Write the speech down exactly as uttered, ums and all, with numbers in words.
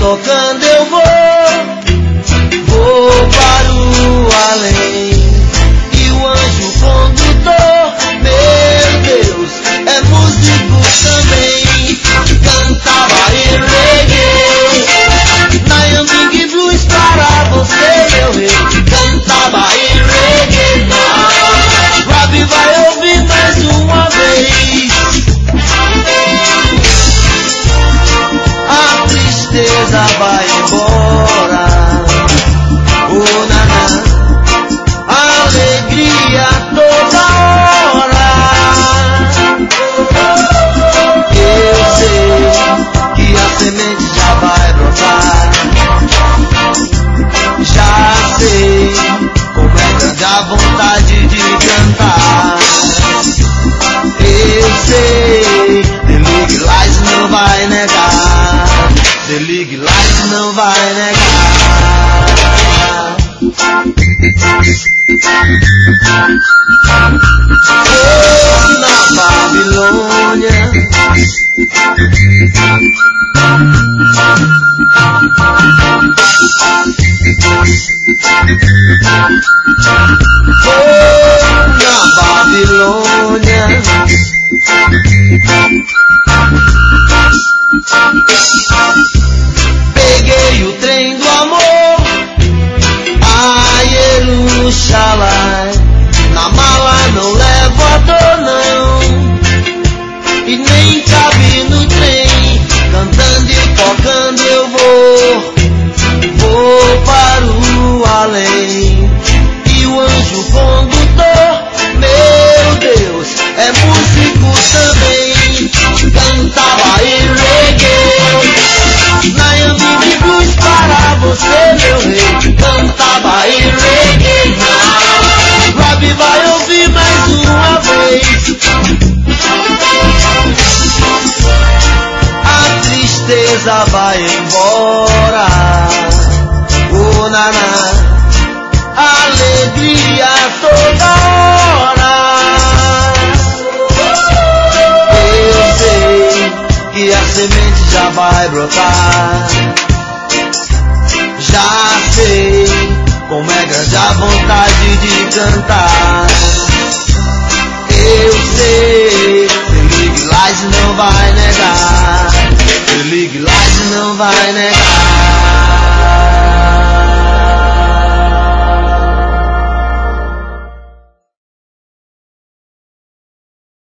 tocando eu vou, vou para o além. E o anjo condutor, meu Deus, é músico também. Cantava em reggae, Nayambing Blues para você, meu rei. Cantava em reggae, Rabi vai ouvir mais uma vez. A tristeza vai embora, oh naná, alegria toda hora. Eu sei que a semente já vai brotar, já sei como é grande a vontade de cantar. Eu sei, The League Lies não vai negar, The League Lies não vai negar. Oh, na Babilônia, oh, na Babilônia, peguei o trem do amor a Jerusalém. Na mala não levo a dor não, e nem cabe no trem. Cantando e tocando eu vou, vou para o além. E o anjo condutor, meu Deus, é músico também. Cantava em reggae, Nayambing Blues para você, meu rei. Cantava em reggae, Rabi vai ouvir mais uma vez. A tristeza vai embora, oh naná, alegria toda hora. Eu sei que a semente já vai brotar, já sei como é grande a vontade de cantar. Eu sei, The League Lies não vai negar, The League Lies não vai negar.